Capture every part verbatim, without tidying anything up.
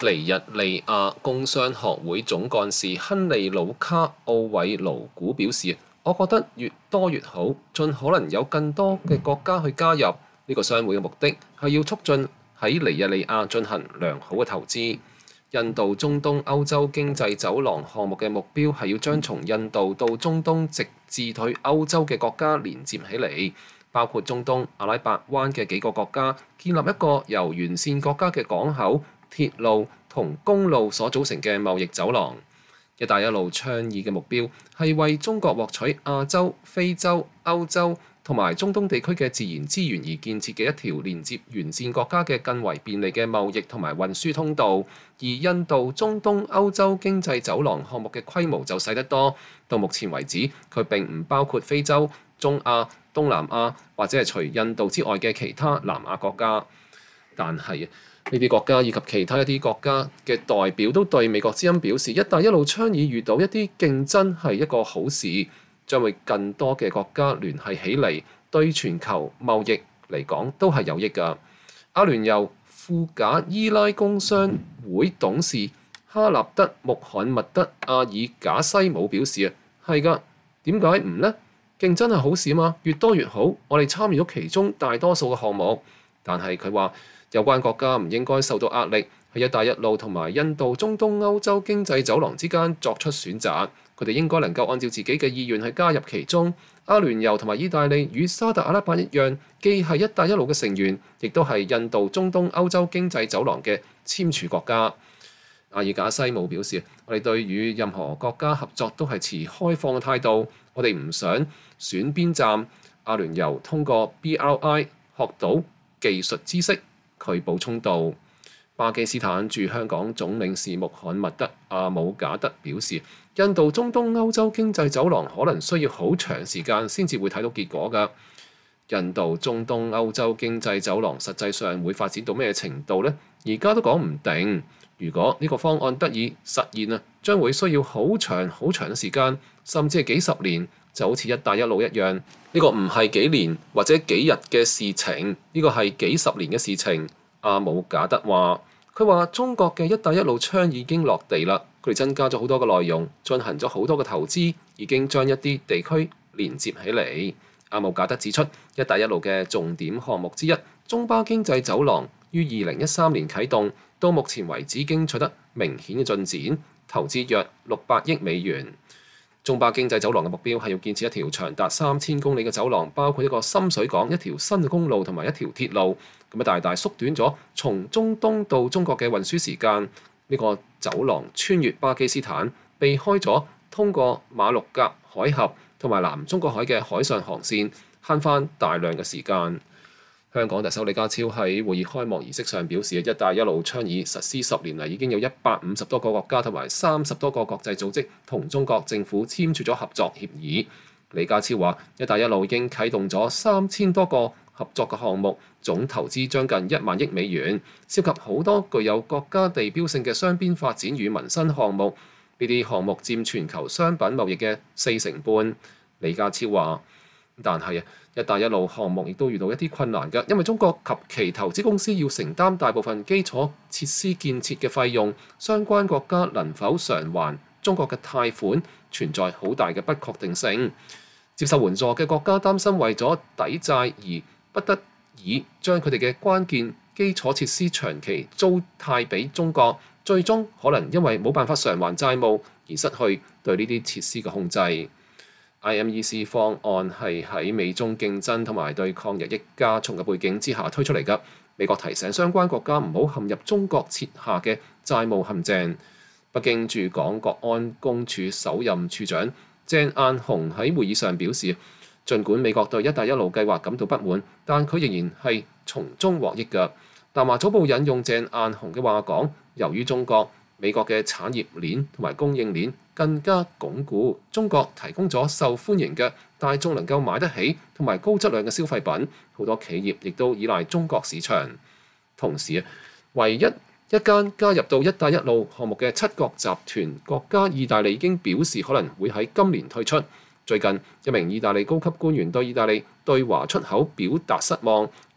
尼日利亞工商學會總幹事亨利魯卡奧韋盧古表示，我覺得越多越好，盡可能有更多嘅國家去加入。呢個商會嘅目的係要促進喺尼日利亞進行良好嘅投資。印度中東歐洲經濟走廊項目嘅目標係要將從印度到中東直至去歐洲嘅國家連接起嚟，包括中東阿拉伯灣嘅幾個國家，建立一個由完善國家嘅港口、鐵路同公路所組成嘅貿易走廊。一帶一路倡議嘅目標係為中國獲取亞洲、非洲、歐洲同埋中東地區嘅自然資源而建設嘅一條連接完善國家嘅更為便利嘅貿易同埋運輸通道。而印度中東歐洲經濟走廊項目嘅規模就細得多，到目前為止佢並唔包括非洲、中亞、東南亞或者係除印度之外嘅其他南亞國家。但係呢啲國家以及其他一啲國家嘅代表都對美國之音表示，一帶一路倡議遇到一啲競爭係一個好事，將會更多嘅國家聯繫起嚟，對全球貿易嚟講都係有益㗎。阿聯酋富賈伊拉工商會董事哈納德穆罕默德阿爾賈西姆表示啊，係㗎，點解唔呢？競爭係好事嘛，越多越好。我哋參與咗其中大多數嘅項目，但係佢話有關國家唔應該受到壓力，喺一帶一路同埋印度中東歐洲經濟走廊之間作出選擇。佢哋應該能夠按照自己嘅意願去加入其中。阿聯酋同埋意大利與沙特阿拉伯一樣，既係一帶一路嘅成員，亦都係印度中東歐洲經濟走廊嘅簽署國家。阿爾賈西姆表示，我哋對與任何國家合作都係持開放嘅態度，我哋唔想選邊站。阿聯酋通過 B R I 學到技術知識。佢補充道。巴基斯坦駐香港總領事穆罕默德阿姆賈德表示，印度中東歐洲經濟走廊可能需要好長時間先至會睇到結果㗎。印度中東歐洲經濟走廊實際上會發展到咩程度呢？而家都講唔定。如果呢個方案得以實現啊，將會需要好長好長嘅時間，甚至係幾十年，就好似一帶一路一樣。呢個唔係幾年或者幾日嘅事情，呢個係幾十年嘅事情。阿姆賈德話：佢話中國嘅一帶一路倡議已經落地啦，佢哋增加咗好多嘅內容，進行咗好多嘅投資，已經將一啲地區連接起嚟。阿姆賈德指出，一帶一路嘅重點項目之一中巴經濟走廊於二零一三年啟動，到目前為止已經取得明顯嘅進展，投資約六百億美元。中巴經濟走廊嘅目標係要建設一條長達三千公里嘅走廊，包括一個深水港、一條新嘅公路同埋一條鐵路，咁啊大大縮短咗從中東到中國嘅運輸時間。呢個走廊穿越巴基斯坦，避開咗通過馬六甲海峽同埋南中國海嘅海上航線，慳翻大量嘅時間。香港特首李家超喺會議開幕儀式上表示，一帶一路倡議實施十年嚟，已經有一百五十多個國家同埋三十多個國際組織同中國政府簽署咗合作協議。李家超話，一帶一路已經啟動咗三千多個合作嘅項目，總投資將近一萬億美元，涉及好多具有國家地標性嘅雙邊發展與民生項目。呢啲項目佔全球商品貿易嘅四成半。李家超話，但係啊，一帶一路項目亦都遇到一啲困難㗎，因為中國及其投資公司要承擔大部分基礎設施建設嘅費用，相關國家能否償還中國嘅貸款，存在好大嘅不確定性。接受援助嘅國家擔心為咗抵債而不得已將佢哋嘅關鍵基礎設施長期租貸俾中國，最終可能因為冇辦法償還債務而失去對呢啲設施嘅控制。I M E C 方案係喺美中競爭同埋對抗日益加重嘅背景之下推出嚟㗎。美國提醒相關國家唔好陷入中國設下嘅債務陷阱。北京駐港國安公署首任處長鄭雁雄喺會議上表示，儘管美國對一帶一路計劃感到不滿，但佢仍然係從中獲益㗎。南華早報引用鄭雁雄嘅話講，由於中國美國嘅產業鏈同埋供應鏈更加鞏固，中國提供咗受歡迎嘅大眾能夠買得起同埋高質量嘅消費品，好多企業亦都依賴中國市場。同時，唯一一間加入到一帶一路項目嘅七國集團國家意大利已經表示可能會喺今年退出。最近，一名意大利高級官員對意大利對華出口表達失望，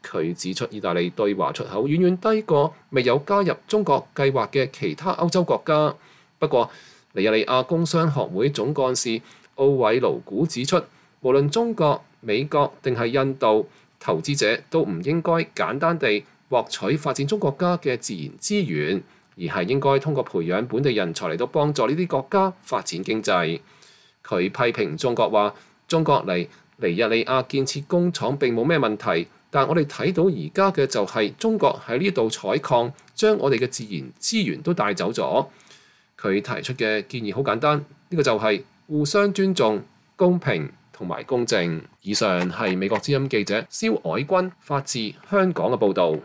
佢指出，意大利對華出口遠遠低過未有加入中國計劃嘅其他歐洲國家。不過，尼日利亞工商學會總幹事奧韋盧古指出，無論中國、美國定係印度，投資者都唔應該簡單地獲取發展中國家嘅自然資源，而係應該通過培養本地人才嚟到幫助呢啲國家發展經濟。佢批評中國話：中國嚟尼日利亞建設工廠並冇咩問題，但我哋睇到而家嘅就係中國喺呢度採礦，將我哋嘅自然資源都帶走咗。佢提出嘅建議好簡單，呢個就係互相尊重、公平同埋公正。以上係美國之音記者蕭凱君發自香港嘅報導。